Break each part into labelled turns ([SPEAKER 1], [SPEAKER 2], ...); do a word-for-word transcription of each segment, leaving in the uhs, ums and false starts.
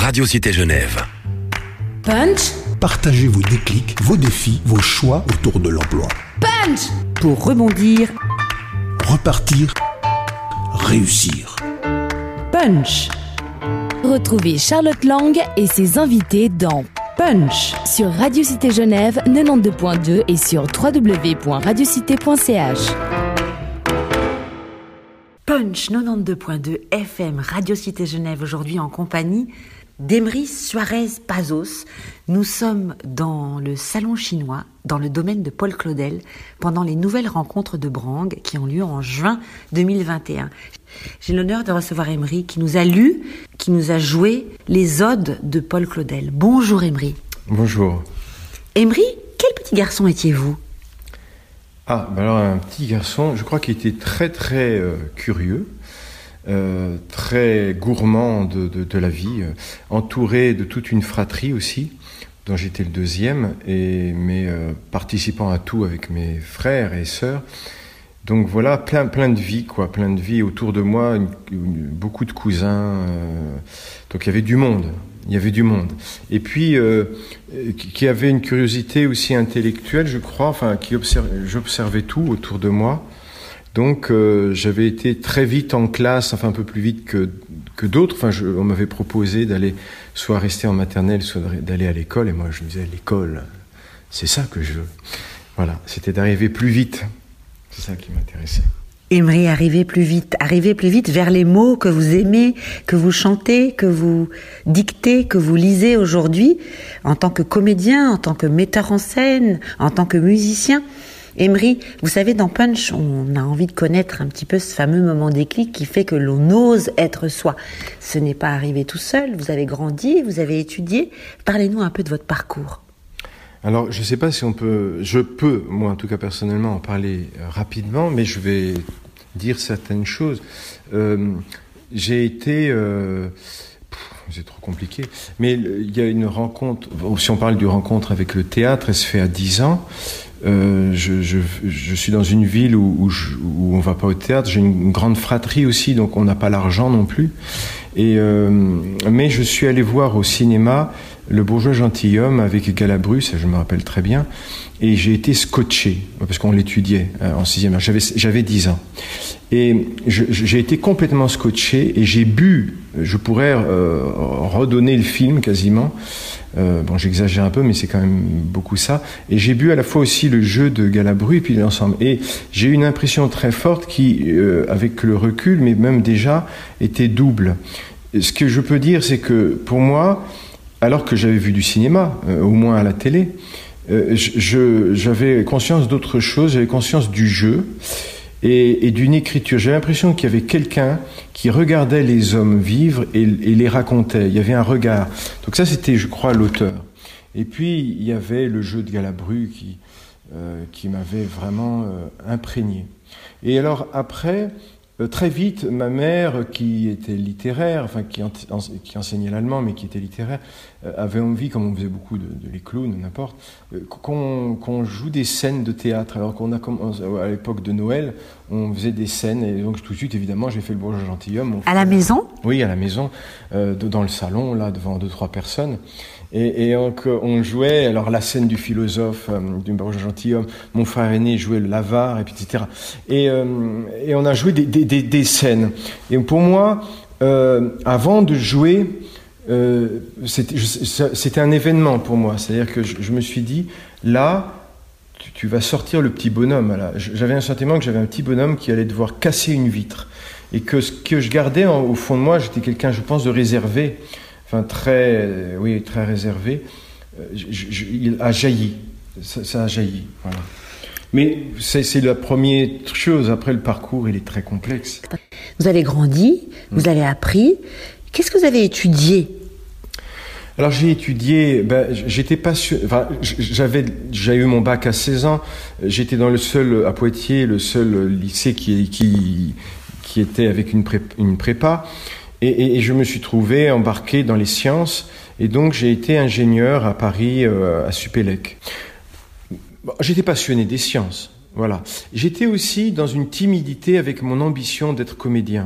[SPEAKER 1] Radio Cité Genève.
[SPEAKER 2] Punch.
[SPEAKER 3] Partagez vos déclics, vos défis, vos choix autour de l'emploi.
[SPEAKER 2] Punch. Pour rebondir,
[SPEAKER 3] repartir, réussir.
[SPEAKER 2] Punch. Retrouvez Charlotte Lang et ses invités dans Punch sur Radio Cité Genève quatre-vingt-douze point deux et sur w w w point radiocité point c h.
[SPEAKER 4] Punch quatre-vingt-douze point deux F M Radio Cité Genève, aujourd'hui en compagnie d'Emery Suarez-Pazos. Nous sommes dans le salon chinois, dans le domaine de Paul Claudel, pendant les nouvelles rencontres de Brang qui ont lieu en juin deux mille vingt et un. J'ai l'honneur de recevoir Emery qui nous a lu, qui nous a joué les odes de Paul Claudel. Bonjour Emery.
[SPEAKER 5] Bonjour.
[SPEAKER 4] Emery, quel petit garçon étiez-vous ?
[SPEAKER 5] Ah, ben alors un petit garçon, je crois qu'il était très très euh, curieux. Euh, très gourmand de, de, de la vie, euh, entouré de toute une fratrie aussi, dont j'étais le deuxième, et, mais euh, participant à tout avec mes frères et sœurs. Donc voilà, plein, plein de vie, quoi, plein de vie autour de moi, une, une, beaucoup de cousins. Euh, donc il y avait du monde, il y avait du monde. Et puis, euh, qui avait une curiosité aussi intellectuelle, je crois, enfin, qui observe, j'observais tout autour de moi. Donc euh, j'avais été très vite en classe, enfin un peu plus vite que, que d'autres. Enfin, je, on m'avait proposé d'aller soit rester en maternelle, soit d'aller à l'école. Et moi, je me disais, l'école, c'est ça que je veux. Voilà, c'était d'arriver plus vite. C'est ça qui m'intéressait.
[SPEAKER 4] Emery, arriver plus vite, arriver plus vite vers les mots que vous aimez, que vous chantez, que vous dictez, que vous lisez aujourd'hui, en tant que comédien, en tant que metteur en scène, en tant que musicien. Emery, vous savez, dans Punch, on a envie de connaître un petit peu ce fameux moment déclic qui fait que l'on ose être soi. Ce n'est pas arrivé tout seul, vous avez grandi, vous avez étudié. Parlez-nous un peu de votre parcours.
[SPEAKER 5] Alors, je ne sais pas si on peut, je peux, moi en tout cas personnellement, en parler rapidement, mais je vais dire certaines choses. Euh, j'ai été... Euh, c'est trop compliqué, mais il y a une rencontre, si on parle d'une rencontre avec le théâtre, elle se fait à dix ans. Euh, je, je, je suis dans une ville où, où, je, où on va pas au théâtre. J'ai une, une grande fratrie aussi, donc on n'a pas l'argent non plus. Et euh, mais je suis allé voir au cinéma Le Bourgeois Gentilhomme avec Galabru, ça je me rappelle très bien. Et j'ai été scotché parce qu'on l'étudiait en sixième. J'avais j'avais dix ans. Et je, j'ai été complètement scotché et j'ai bu. Je pourrais euh, redonner le film quasiment. Euh, bon, j'exagère un peu, mais c'est quand même beaucoup ça. Et j'ai bu à la fois aussi le jeu de Galabru et puis l'ensemble. Et j'ai eu une impression très forte qui, euh, avec le recul, mais même déjà, était double. Ce que je peux dire, c'est que pour moi, alors que j'avais vu du cinéma, euh, au moins à la télé, euh, je, j'avais conscience d'autre chose, j'avais conscience du jeu et, et d'une écriture. J'avais l'impression qu'il y avait quelqu'un qui regardait les hommes vivre et, et les racontait. Il y avait un regard. Donc ça, c'était, je crois, l'auteur. Et puis, il y avait le jeu de Galabru qui, euh, qui m'avait vraiment euh, imprégné. Et alors, après, euh, très vite, ma mère, qui était littéraire, enfin, qui, en, qui enseignait l'allemand, mais qui était littéraire, euh, avait envie, comme on faisait beaucoup de, de les clowns, n'importe, euh, qu'on, qu'on joue des scènes de théâtre. Alors qu'on a, à l'époque de Noël, on faisait des scènes, et donc tout de suite, évidemment, j'ai fait Le Bourgeois Gentilhomme.
[SPEAKER 4] À la maison ?
[SPEAKER 5] Oui, à la maison, euh, dans le salon, là, devant deux, trois personnes. Et, et donc, on jouait, alors la scène du philosophe, euh, du Bourgeois Gentilhomme, mon frère aîné jouait le l'avare, et puis et cetera. Et, euh, et on a joué des, des, des, des scènes. Et pour moi, euh, avant de jouer, euh, c'était, c'était un événement pour moi. C'est-à-dire que je, je me suis dit, là, tu, tu vas sortir le petit bonhomme. Là. J'avais un sentiment que j'avais un petit bonhomme qui allait devoir casser une vitre. Et que ce que je gardais en, au fond de moi, j'étais quelqu'un, je pense, de réservé. Enfin, très, euh, oui, très réservé, euh, je, je, il a jailli, ça, ça a jailli, voilà. Mais c'est, c'est la première chose, après le parcours, il est très complexe.
[SPEAKER 4] Vous avez grandi, vous mmh. avez appris, qu'est-ce que vous avez étudié ?
[SPEAKER 5] Alors j'ai étudié, ben, j'étais passionné, enfin, j'avais, j'avais eu mon bac à seize ans, j'étais dans le seul, à Poitiers, le seul lycée qui, qui, qui était avec une, pré, une prépa. Et, et, et je me suis trouvé embarqué dans les sciences, et donc j'ai été ingénieur à Paris, euh, à Supélec. Bon, j'étais passionné des sciences, voilà. J'étais aussi dans une timidité avec mon ambition d'être comédien,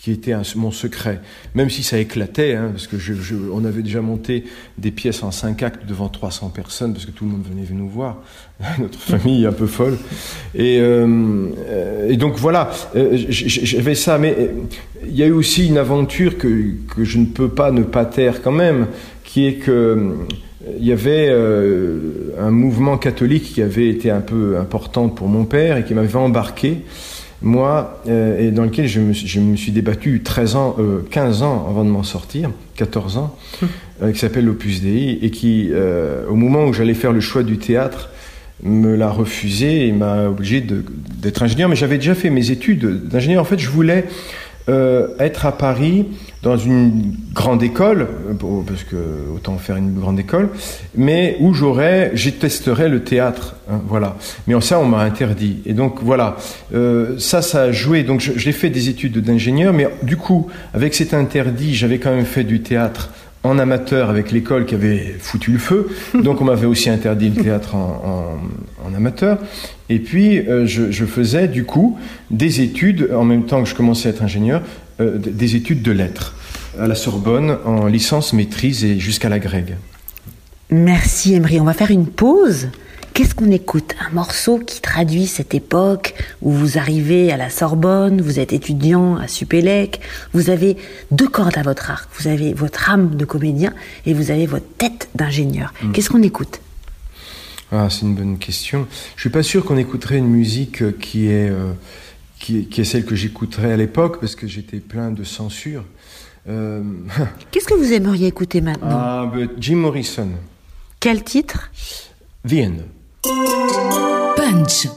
[SPEAKER 5] qui était un, mon secret, même si ça éclatait, hein, parce que je, je, on avait déjà monté des pièces en cinq actes devant trois cents personnes, parce que tout le monde venait nous voir, notre famille est un peu folle, et, euh, et donc voilà, euh, j'avais ça, mais il y a eu aussi une aventure que, que je ne peux pas ne pas taire quand même, qui est que il y avait euh, un mouvement catholique qui avait été un peu important pour mon père et qui m'avait embarqué, moi, euh, et dans lequel je me, je me suis débattu treize ans, euh, quinze ans avant de m'en sortir, quatorze ans, euh, qui s'appelle l'Opus Dei, et qui, euh, au moment où j'allais faire le choix du théâtre, me l'a refusé et m'a obligé de, d'être ingénieur. Mais j'avais déjà fait mes études d'ingénieur. En fait, je voulais euh, être à Paris dans une grande école, parce que autant faire une grande école, mais où j'aurais, j'y testerais le théâtre, hein, voilà. Mais en ça, on m'a interdit. Et donc voilà, euh, ça, ça a joué. Donc je, j'ai fait des études d'ingénieur, mais du coup, avec cet interdit, j'avais quand même fait du théâtre en amateur avec l'école qui avait foutu le feu. Donc on m'avait aussi interdit le théâtre en, en, en amateur. Et puis euh, je, je faisais du coup des études, en même temps que je commençais à être ingénieur, euh, des études de lettres à la Sorbonne en licence, maîtrise et jusqu'à la Grègue.
[SPEAKER 4] Merci Emery, on va faire une pause. Qu'est-ce qu'on écoute? Un morceau qui traduit cette époque où vous arrivez à la Sorbonne, vous êtes étudiant à Supélec, vous avez deux cordes à votre arc, vous avez votre âme de comédien et vous avez votre tête d'ingénieur. Mmh. Qu'est-ce qu'on écoute?
[SPEAKER 5] Ah, c'est une bonne question. Je suis pas sûr qu'on écouterait une musique qui est, euh, qui, qui est celle que j'écouterais à l'époque, parce que j'étais plein de censure. Euh...
[SPEAKER 4] Qu'est-ce que vous aimeriez écouter maintenant?
[SPEAKER 5] Ah, ben, Jim Morrison.
[SPEAKER 4] Quel titre?
[SPEAKER 5] The End.
[SPEAKER 2] Punch.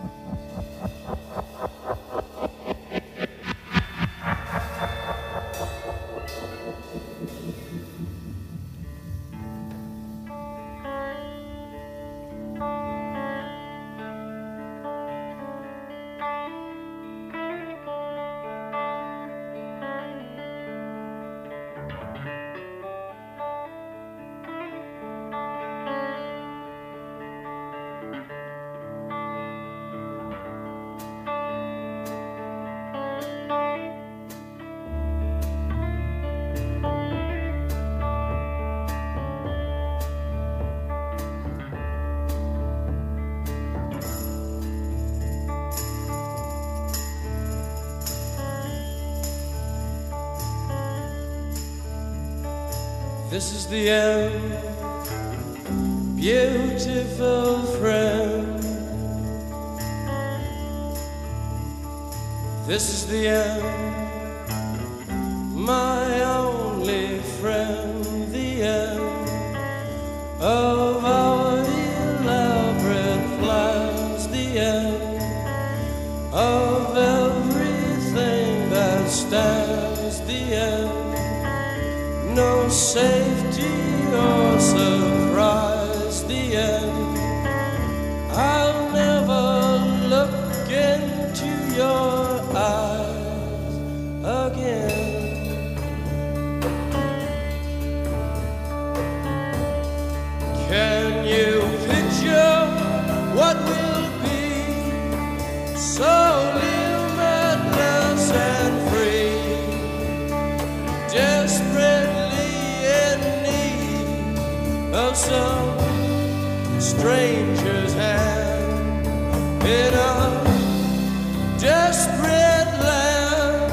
[SPEAKER 1] This is the end, beautiful friend. This is the end, my only friend. The end of our elaborate plans. The end of everything that stands. The end. No safety or surprise, the end. I'll never look into your eyes again. Can you picture what will be so limitless and free? Desperate of some stranger's hand in a desperate land.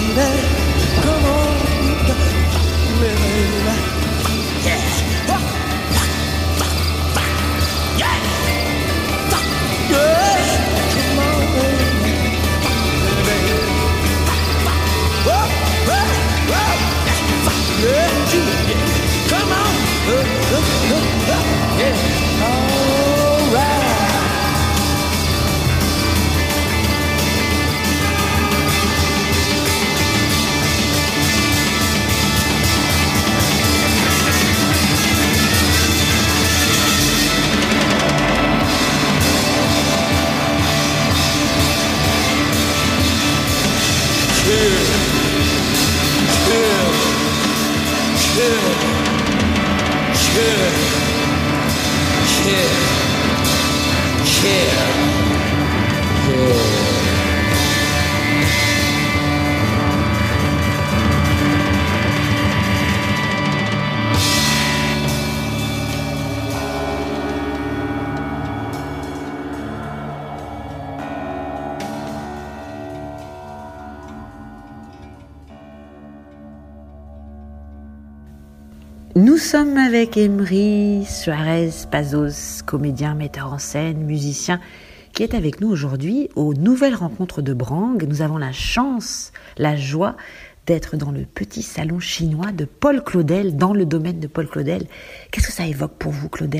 [SPEAKER 1] baby. Come on, baby. Yeah. Yeah. Yeah. Come on, baby. Whoa, whoa, whoa. Yeah, yeah. Come on. Uh, uh, uh, uh. Yeah. All right.
[SPEAKER 4] Nous sommes avec Emery Suarez Pazos, comédien, metteur en scène, musicien, qui est avec nous aujourd'hui aux Nouvelles Rencontres de Brangue. Nous avons la chance, la joie d'être dans le petit salon chinois de Paul Claudel, dans le domaine de Paul Claudel. Qu'est-ce que ça évoque pour vous, Claudel ?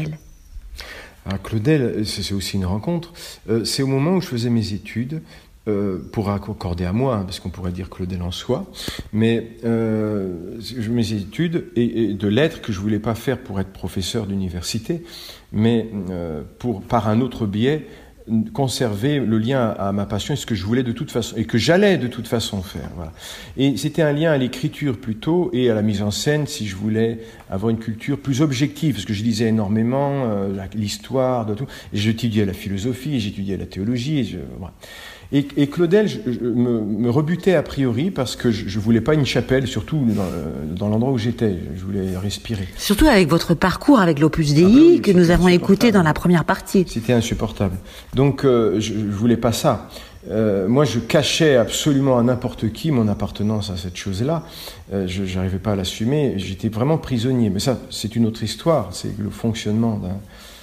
[SPEAKER 5] Ah, Claudel, c'est aussi une rencontre. Euh, c'est au moment où je faisais mes études, Euh, pour accorder à moi, hein, parce qu'on pourrait dire Claudel en soi, mais euh, mes études et, et de lettres que je voulais pas faire pour être professeur d'université, mais euh, pour par un autre biais conserver le lien à, à ma passion et ce que je voulais de toute façon et que j'allais de toute façon faire. Voilà. Et c'était un lien à l'écriture plutôt et à la mise en scène si je voulais avoir une culture plus objective, parce que je lisais énormément euh, l'histoire, de tout. Et j'étudiais la philosophie, et j'étudiais la théologie. Et je, voilà. Et, et Claudel je, je, me, me rebutait a priori parce que je, je voulais pas une chapelle, surtout dans, dans l'endroit où j'étais. Je voulais respirer.
[SPEAKER 4] Surtout avec votre parcours avec l'Opus Dei, ah ben oui, que nous avons écouté dans la première partie.
[SPEAKER 5] C'était insupportable. Donc euh, je, je voulais pas ça. Euh, moi, je cachais absolument à n'importe qui mon appartenance à cette chose-là. Euh, je n'arrivais pas à l'assumer. J'étais vraiment prisonnier. Mais ça, c'est une autre histoire. C'est le fonctionnement d'un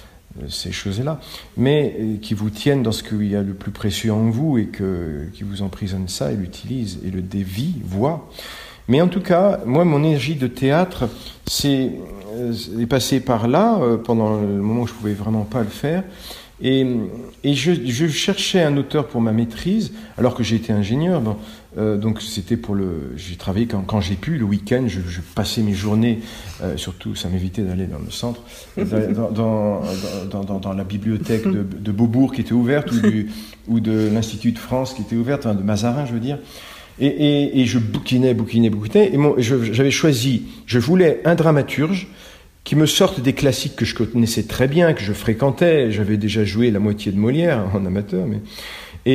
[SPEAKER 5] ces choses-là, mais euh, qui vous tiennent dans ce qu'il y a le plus précieux en vous et que, qui vous emprisonne ça et l'utilise et le dévie, voit. Mais en tout cas, moi, mon énergie de théâtre, c'est, euh, est passée par là, euh, pendant le moment où je pouvais vraiment pas le faire. Et, et je, je cherchais un auteur pour ma maîtrise, alors que j'étais ingénieur. Bon, euh, donc c'était pour le. J'ai travaillé quand, quand j'ai pu le week-end. Je, je passais mes journées, euh, surtout ça m'évitait d'aller dans le centre, dans, dans, dans, dans, dans la bibliothèque de, de Beaubourg qui était ouverte ou, du, ou de l'Institut de France qui était ouverte, enfin, de Mazarin, je veux dire. Et, et, et je bouquinais, bouquinais, bouquinais. Et mon, je, j'avais choisi. Je voulais un dramaturge qui me sortent des classiques que je connaissais très bien, que je fréquentais. J'avais déjà joué la moitié de Molière en amateur, mais et,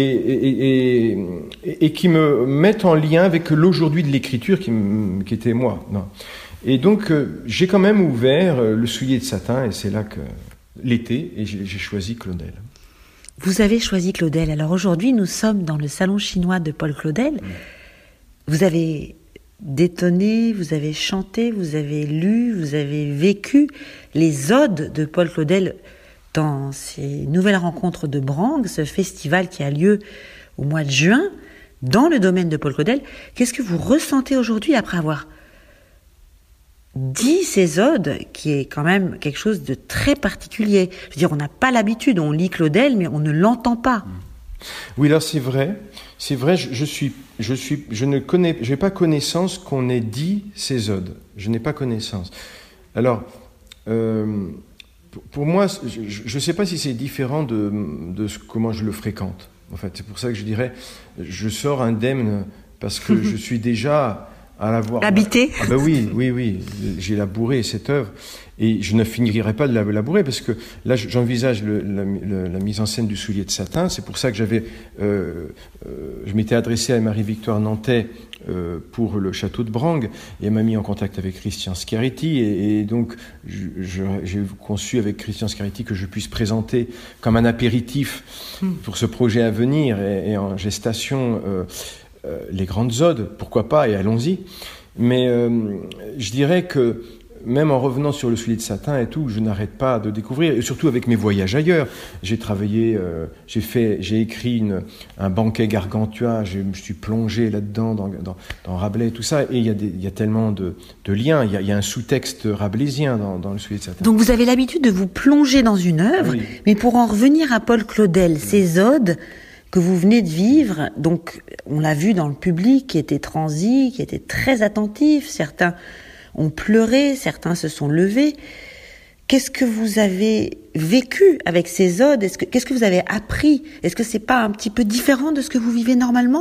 [SPEAKER 5] et, et, et, et qui me mettent en lien avec l'aujourd'hui de l'écriture qui, qui était moi. Non. Et donc euh, j'ai quand même ouvert euh, le soulier de satin, et c'est là que l'été, et j'ai, j'ai choisi Claudel.
[SPEAKER 4] Vous avez choisi Claudel. Alors aujourd'hui, nous sommes dans le salon chinois de Paul Claudel. Mmh. Vous avez détonné, vous avez chanté, vous avez lu, vous avez vécu les odes de Paul Claudel dans ces Nouvelles Rencontres de Brangue, ce festival qui a lieu au mois de juin dans le domaine de Paul Claudel. Qu'est-ce que vous ressentez aujourd'hui après avoir dit ces odes, qui est quand même quelque chose de très particulier? Je veux dire, on n'a pas l'habitude, on lit Claudel, mais on ne l'entend pas.
[SPEAKER 5] Oui, alors c'est vrai, c'est vrai, je, je suis, je suis, je ne connais, j'ai pas connaissance qu'on ait dit ces odes. Je n'ai pas connaissance. Alors, euh, pour, pour moi, je ne sais pas si c'est différent de, de ce, comment je le fréquente. En fait, c'est pour ça que je dirais, je sors indemne parce que je suis déjà à l'avoir
[SPEAKER 4] habité.
[SPEAKER 5] Ah ben oui, oui, oui, j'ai labouré cette œuvre et je ne finirai pas de la labourer parce que là j'envisage le, la, la, la mise en scène du soulier de satin. C'est pour ça que j'avais, euh, euh, je m'étais adressé à Marie-Victoire Nantais euh, pour le château de Brangue et elle m'a mis en contact avec Christian Schiaretti et, et donc je, je, j'ai conçu avec Christian Schiaretti que je puisse présenter comme un apéritif pour ce projet à venir et, et en gestation. Euh, euh, les grandes odes, pourquoi pas, et allons-y. Mais euh, je dirais que même en revenant sur le soulier de satin et tout, je n'arrête pas de découvrir, et surtout avec mes voyages ailleurs. J'ai travaillé, euh, j'ai fait, j'ai écrit une, un banquet Gargantua, je me suis plongé là-dedans, dans, dans, dans Rabelais, tout ça, et il y a, des, il y a tellement de, de liens, il y a, il y a un sous-texte rabelaisien dans, dans le soulier de satin.
[SPEAKER 4] Donc vous avez l'habitude de vous plonger dans une œuvre,
[SPEAKER 5] Oui.
[SPEAKER 4] mais pour en revenir à Paul Claudel, oui. Ces odes que vous venez de vivre, donc on l'a vu dans le public, qui était transi, qui était très attentif, certains ont pleuré, certains se sont levés. Qu'est-ce que vous avez vécu avec ces odes? Est-ce que, qu'est-ce que vous avez appris? Est-ce que c'est pas un petit peu différent de ce que vous vivez normalement?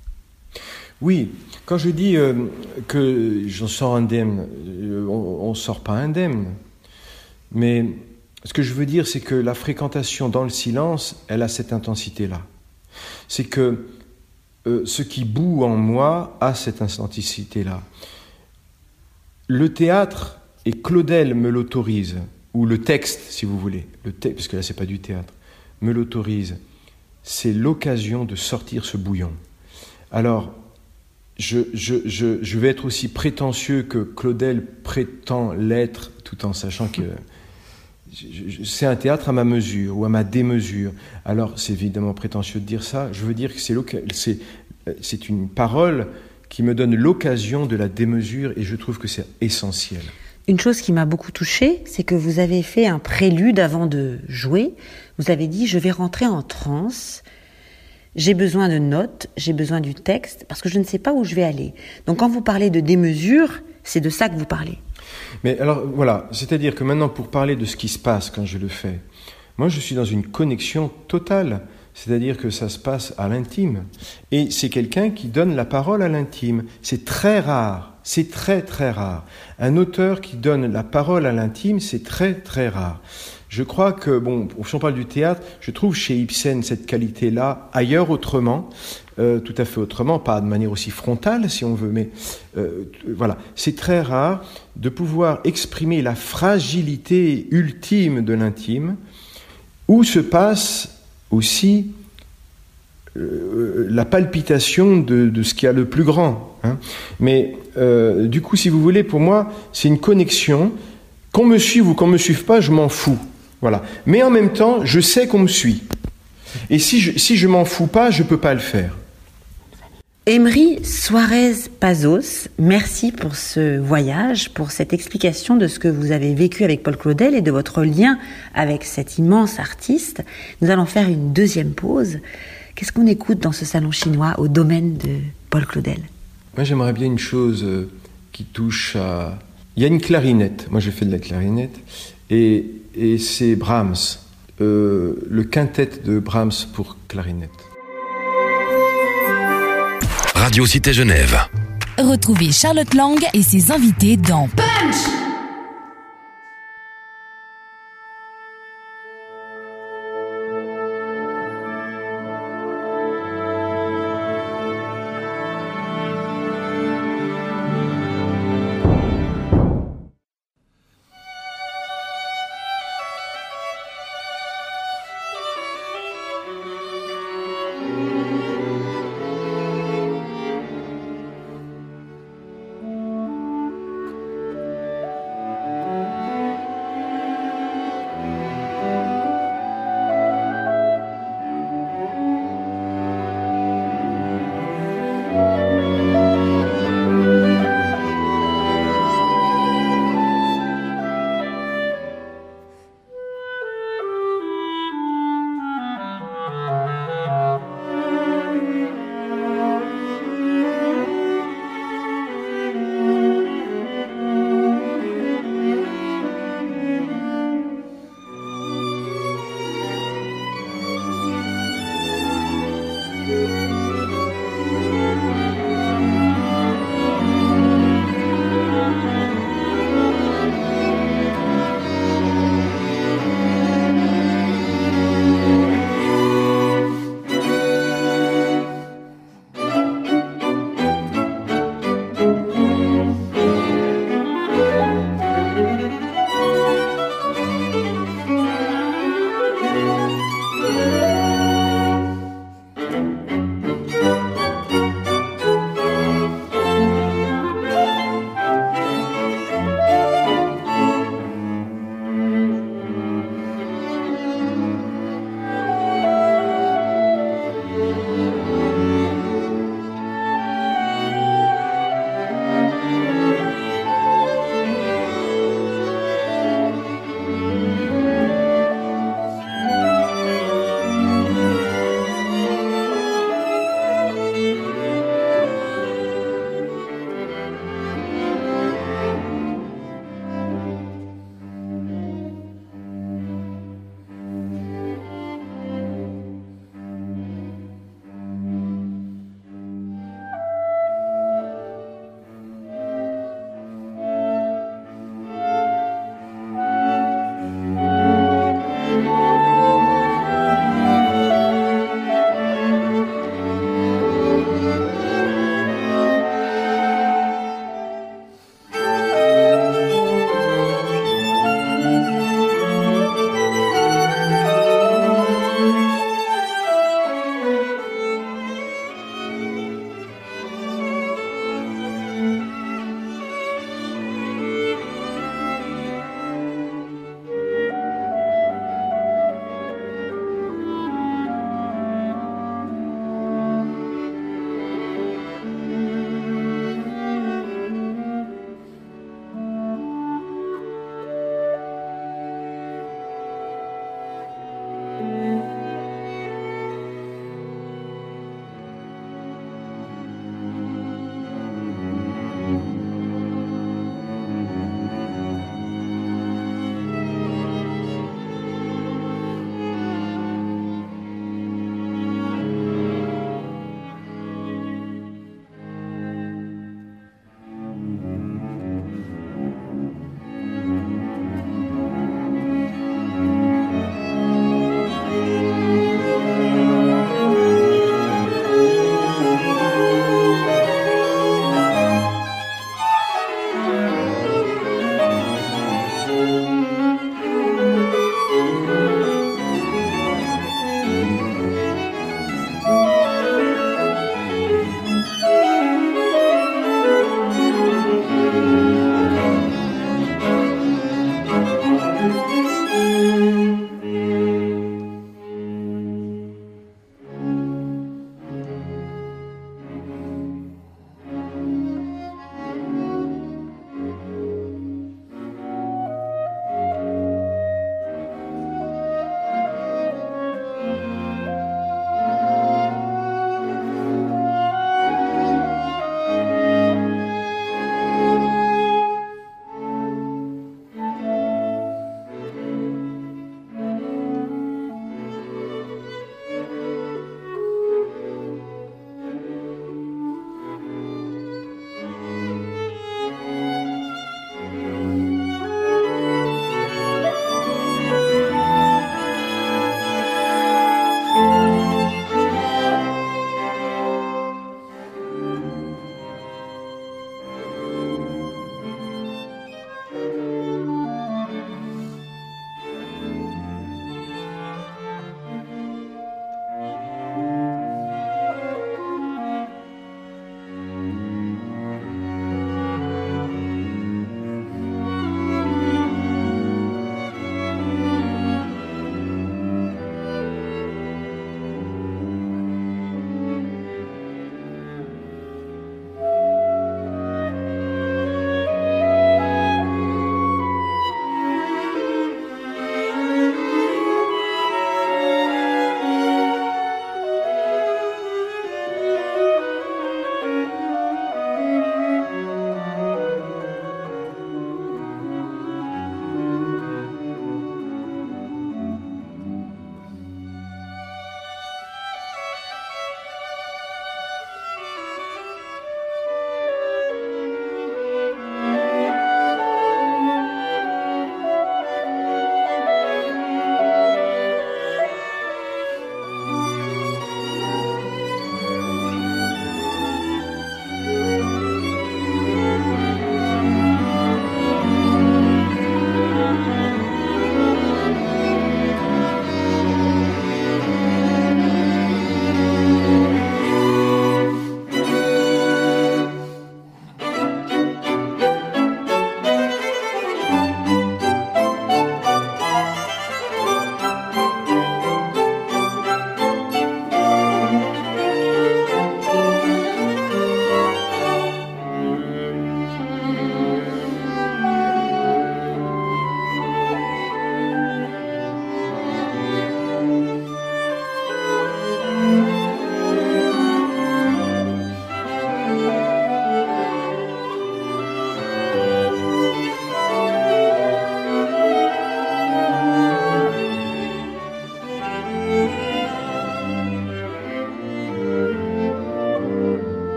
[SPEAKER 5] Oui, quand je dis euh, que j'en sors indemne, euh, on ne sort pas indemne. Mais ce que je veux dire, c'est que la fréquentation dans le silence, elle a cette intensité-là. C'est que euh, ce qui bout en moi a cette intensité-là. Le théâtre, et Claudel me l'autorise, ou le texte, si vous voulez, le te- parce que là, c'est pas du théâtre, me l'autorise, c'est l'occasion de sortir ce bouillon. Alors, je, je, je, je vais être aussi prétentieux que Claudel prétend l'être, tout en sachant que je, je, c'est un théâtre à ma mesure, ou à ma démesure. Alors, c'est évidemment prétentieux de dire ça. Je veux dire que c'est, c'est, c'est une parole qui me donne l'occasion de la démesure, et je trouve que c'est essentiel.
[SPEAKER 4] Une chose qui m'a beaucoup touchée, c'est que vous avez fait un prélude avant de jouer. Vous avez dit « je vais rentrer en transe, j'ai besoin de notes, j'ai besoin du texte, parce que je ne sais pas où je vais aller ». Donc quand vous parlez de démesure, c'est de ça que vous parlez.
[SPEAKER 5] Mais alors voilà, c'est-à-dire que maintenant, pour parler de ce qui se passe quand je le fais, moi je suis dans une connexion totale. C'est-à-dire que ça se passe à l'intime. Et c'est quelqu'un qui donne la parole à l'intime. C'est très rare, c'est très très rare. Un auteur qui donne la parole à l'intime, c'est très très rare. Je crois que, bon, si on parle du théâtre, je trouve chez Ibsen cette qualité-là, ailleurs autrement, euh, tout à fait autrement, pas de manière aussi frontale si on veut, mais euh, voilà. C'est très rare de pouvoir exprimer la fragilité ultime de l'intime, où se passe aussi euh, la palpitation de, de ce qu'il y a le plus grand. Hein. Mais euh, du coup, si vous voulez, pour moi, c'est une connexion. Qu'on me suive ou qu'on me suive pas, je m'en fous. Voilà. Mais en même temps, je sais qu'on me suit. Et si je, si je m'en fous pas, je peux pas le faire.
[SPEAKER 4] Emery Suárez Pazos, merci pour ce voyage, pour cette explication de ce que vous avez vécu avec Paul Claudel et de votre lien avec cet immense artiste. Nous allons faire une deuxième pause. Qu'est-ce qu'on écoute dans ce salon chinois au domaine de Paul Claudel?
[SPEAKER 5] Moi, j'aimerais bien une chose euh, qui touche à... Il y a une clarinette. Moi, j'ai fait de la clarinette. Et, et c'est Brahms, euh, le quintet de Brahms pour clarinette.
[SPEAKER 6] Radio Cité Genève.
[SPEAKER 2] Retrouvez Charlotte Lang et ses invités dans Punch.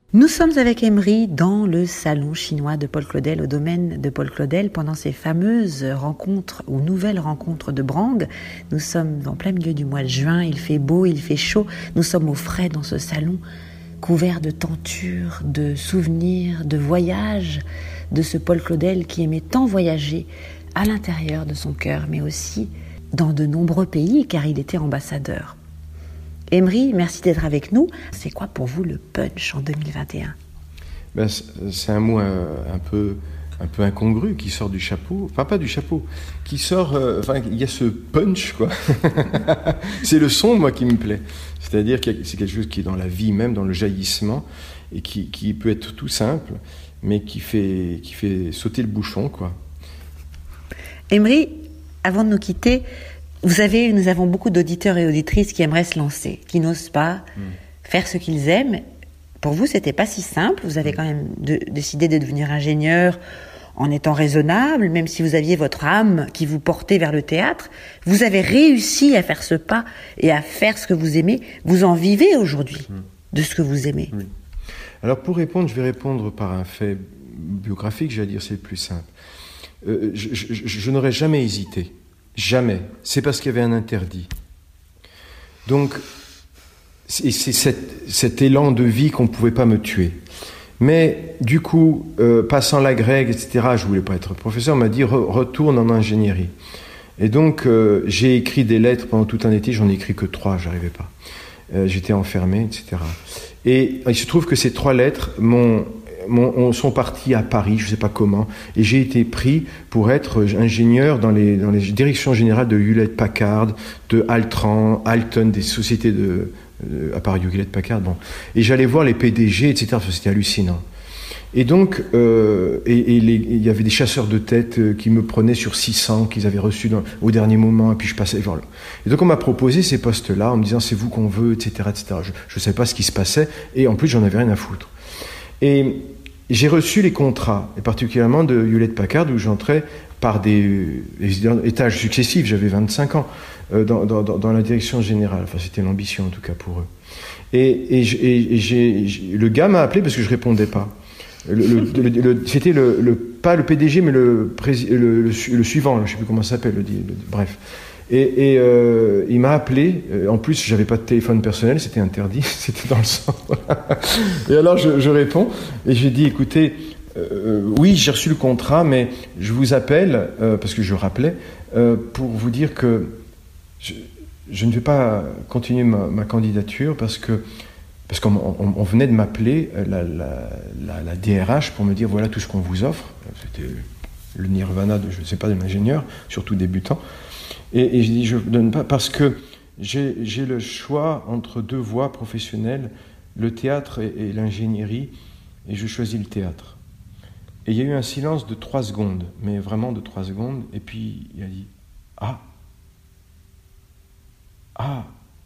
[SPEAKER 4] Nous sommes avec Emery dans le salon chinois de Paul Claudel, au domaine de Paul Claudel, pendant ces fameuses rencontres ou nouvelles rencontres de Brang. Nous sommes en plein milieu du mois de juin, il fait beau, il fait chaud. Nous sommes au frais dans ce salon, couvert de tentures, de souvenirs, de voyages, de ce Paul Claudel qui aimait tant voyager à l'intérieur de son cœur, mais aussi dans de nombreux pays, car il était ambassadeur. Emery, merci d'être avec nous. C'est quoi pour vous le punch en deux mille vingt et un ?
[SPEAKER 5] Ben, c'est un mot un, un peu un peu incongru qui sort du chapeau, enfin pas du chapeau, qui sort, euh, enfin il y a ce punch quoi. C'est le son moi qui me plaît. C'est-à-dire que c'est quelque chose qui est dans la vie même, dans le jaillissement, et qui, qui peut être tout simple, mais qui fait qui fait sauter le bouchon quoi.
[SPEAKER 4] Emery, avant de nous quitter, vous avez, nous avons beaucoup d'auditeurs et auditrices qui aimeraient se lancer, qui n'osent pas mmh. faire ce qu'ils aiment. Pour vous, c'était pas si simple. Vous avez quand même de, décidé de devenir ingénieur en étant raisonnable, même si vous aviez votre âme qui vous portait vers le théâtre. Vous avez réussi à faire ce pas et à faire ce que vous aimez. Vous en vivez aujourd'hui mmh. de ce que vous aimez.
[SPEAKER 5] Oui. Alors pour répondre, je vais répondre par un fait biographique, j'allais dire c'est le plus simple. Euh, je, je, je, je n'aurais jamais hésité. Jamais. C'est parce qu'il y avait un interdit. Donc, c'est, c'est cet, cet élan de vie qu'on ne pouvait pas me tuer. Mais, du coup, euh, passant la grecque, et cetera, je ne voulais pas être professeur, on m'a dit re, retourne en ingénierie. Et donc, euh, j'ai écrit des lettres pendant tout un été, j'en ai écrit que trois, je n'arrivais pas. Euh, j'étais enfermé, et cetera. Et il se trouve que ces trois lettres m'ont... Mon, sont partis à Paris, je ne sais pas comment, et j'ai été pris pour être ingénieur dans les, dans les directions générales de Hewlett-Packard, de Altran, Alton, des sociétés de, de, à part Hewlett-Packard. Bon. Et j'allais voir les P D G, et cetera. C'était hallucinant. Et donc, euh, et, et les, il y avait des chasseurs de tête qui me prenaient sur six cents qu'ils avaient reçus dans, au dernier moment, et puis je passais. Voilà. Et donc on m'a proposé ces postes-là en me disant c'est vous qu'on veut, et cetera, et cetera. Je ne savais pas ce qui se passait, et en plus j'en avais rien à foutre. Et j'ai reçu les contrats, et particulièrement de Hewlett-Packard, où j'entrais par des, des étages successifs, j'avais vingt-cinq ans, euh, dans, dans, dans la direction générale. Enfin, c'était l'ambition, en tout cas, pour eux. Et, et, et, et j'ai, le gars m'a appelé parce que je répondais pas. Le, le, le, le, c'était le, le, pas le P D G, mais le, le, le, le suivant, je ne sais plus comment ça s'appelle, le, le, bref. Et, et euh, il m'a appelé. En plus, j'avais pas de téléphone personnel, c'était interdit, c'était dans le sang. Et alors, je, je réponds et j'ai dit, écoutez, euh, oui, j'ai reçu le contrat, mais je vous appelle euh, parce que je rappelais euh, pour vous dire que je, je ne vais pas continuer ma, ma candidature parce que parce qu'on on, on venait de m'appeler la, la, la, la D R H pour me dire voilà tout ce qu'on vous offre. C'était le nirvana de je ne sais pas de l'ingénieur, surtout débutant. Et, et je dis, je ne donne pas, parce que j'ai, j'ai le choix entre deux voies professionnelles, le théâtre et, et l'ingénierie, et je choisis le théâtre. Et il y a eu un silence de trois secondes, mais vraiment de trois secondes, et puis il a dit, ah, ah,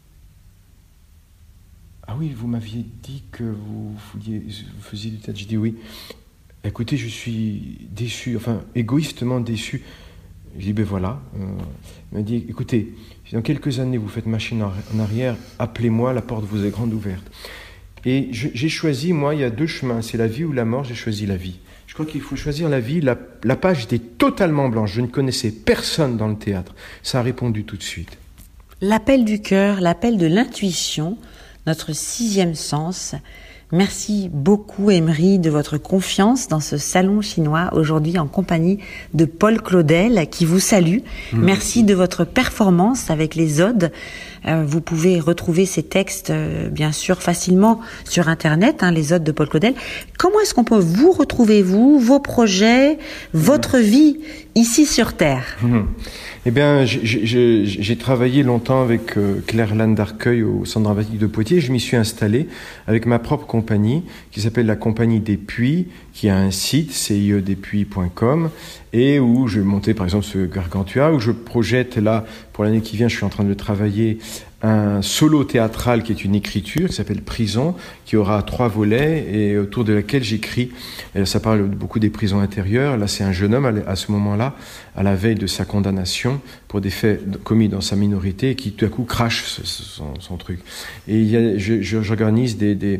[SPEAKER 5] ah oui, vous m'aviez dit que vous, vouliez, vous faisiez du théâtre. J'ai dit oui. Écoutez, je suis déçu, enfin égoïstement déçu. J'ai dit, ben voilà. Euh, il m'a dit, écoutez, si dans quelques années vous faites machine en arrière, appelez-moi, la porte vous est grande ouverte. Et je, j'ai choisi, moi, il y a deux chemins, c'est la vie ou la mort, j'ai choisi la vie. Je crois qu'il faut choisir la vie. La, la page était totalement blanche, je ne connaissais personne dans le théâtre. Ça a répondu tout de suite.
[SPEAKER 4] L'appel du cœur, l'appel de l'intuition, notre sixième sens. Merci beaucoup Emery de votre confiance dans ce salon chinois aujourd'hui en compagnie de Paul Claudel qui vous salue. Mmh. Merci de votre performance avec les odes. Euh, vous pouvez retrouver ces textes euh, bien sûr facilement sur internet, hein, les odes de Paul Claudel. Comment est-ce qu'on peut vous retrouver, vous, vos projets, votre mmh. vie ici sur Terre?
[SPEAKER 5] mmh. Eh bien, j'ai, j'ai, j'ai travaillé longtemps avec euh, Claire Lane d'Arcueil au Centre dramatique de Poitiers. Je m'y suis installé avec ma propre compagnie qui s'appelle la Compagnie des Puits, qui a un site, c i e des puits point com, et où je montais par exemple ce Gargantua, où je projette là, pour l'année qui vient, je suis en train de travailler un solo théâtral qui est une écriture qui s'appelle Prison, qui aura trois volets et autour de laquelle j'écris. Et ça parle beaucoup des prisons intérieures. Là, c'est un jeune homme à ce moment-là, à la veille de sa condamnation pour des faits commis dans sa minorité, et qui tout à coup crache son, son truc. Et il y a, je, je, j'organise des, des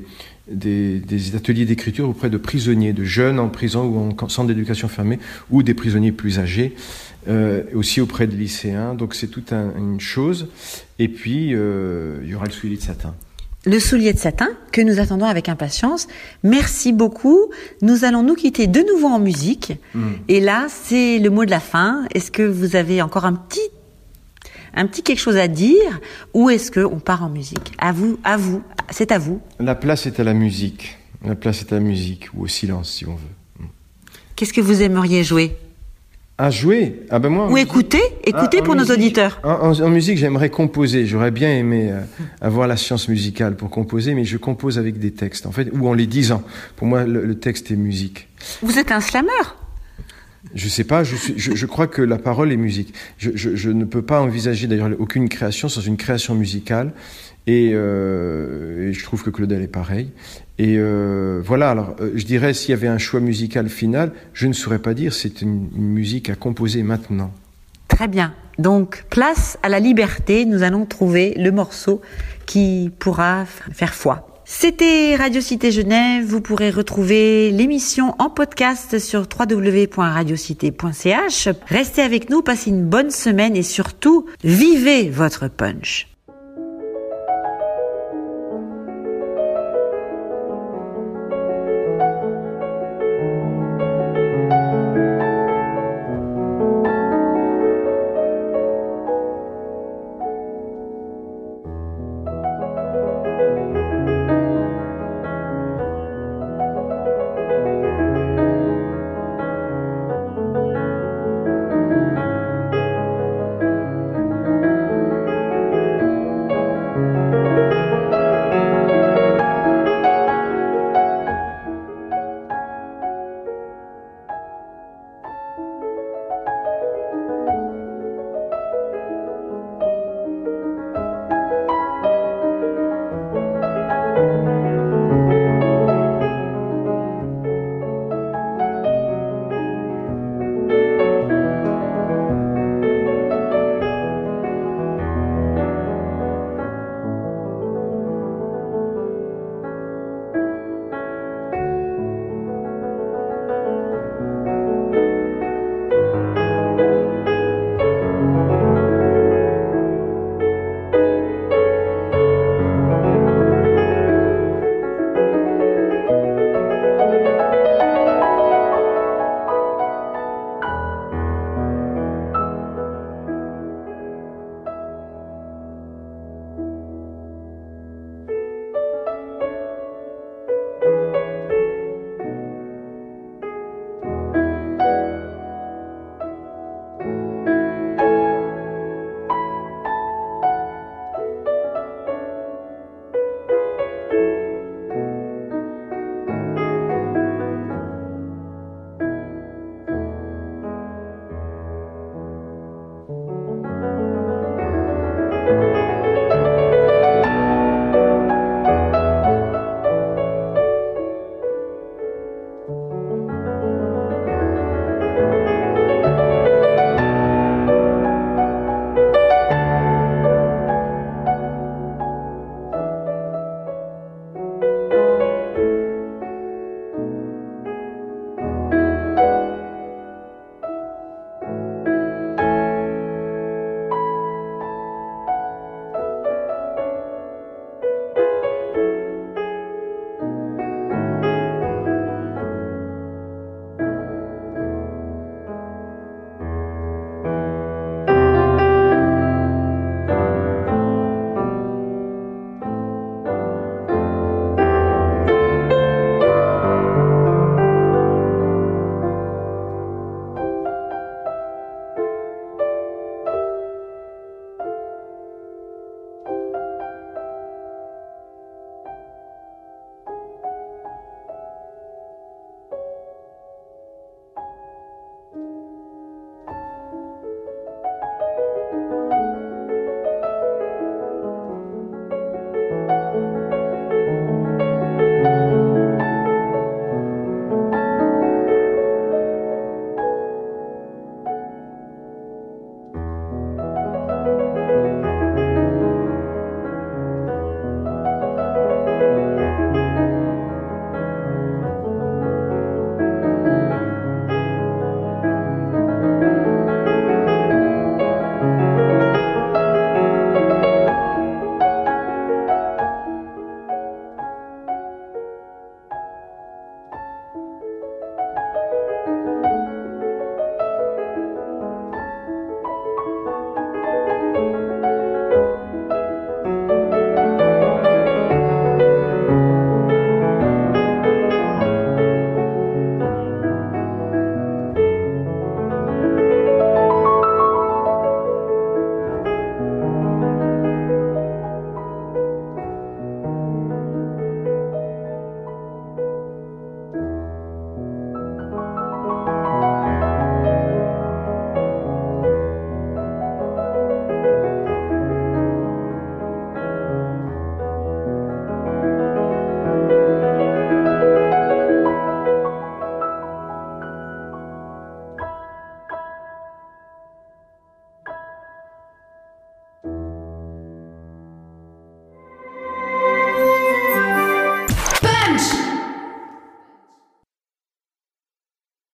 [SPEAKER 5] des, des ateliers d'écriture auprès de prisonniers, de jeunes en prison ou en centre d'éducation fermée, ou des prisonniers plus âgés, euh, aussi auprès de lycéens. Donc c'est toute un, une chose. Et puis, euh, il y aura le soulier de satin.
[SPEAKER 4] Le soulier de satin que nous attendons avec impatience. Merci beaucoup. Nous allons nous quitter de nouveau en musique. Mmh. Et là, c'est le mot de la fin. Est-ce que vous avez encore un petit, un petit quelque chose à dire, ou est-ce que on part en musique? À vous, à vous. C'est à vous.
[SPEAKER 5] La place est à la musique. La place est à la musique, ou au silence, si on veut.
[SPEAKER 4] Qu'est-ce que vous aimeriez jouer?
[SPEAKER 5] À jouer? Ah ben moi.
[SPEAKER 4] Ou écouter? Écouter ah, pour
[SPEAKER 5] musique,
[SPEAKER 4] nos auditeurs.
[SPEAKER 5] En, en, en musique, j'aimerais composer. J'aurais bien aimé euh, avoir la science musicale pour composer, mais je compose avec des textes, en fait, ou en les disant. Pour moi, le, le texte est musique.
[SPEAKER 4] Vous êtes un slammer?
[SPEAKER 5] Je sais pas, je, suis, je, je crois que la parole est musique. Je, je, je ne peux pas envisager d'ailleurs aucune création sans une création musicale. Et, euh, et je trouve que Claudel est pareil. Et euh, voilà, alors euh, je dirais, s'il y avait un choix musical final, je ne saurais pas dire, c'est une, une musique à composer maintenant.
[SPEAKER 4] Très bien. Donc, place à la liberté, nous allons trouver le morceau qui pourra faire foi. C'était Radio Cité Genève. Vous pourrez retrouver l'émission en podcast sur w w w point radiocité point c h. Restez avec nous, passez une bonne semaine et surtout, vivez votre punch.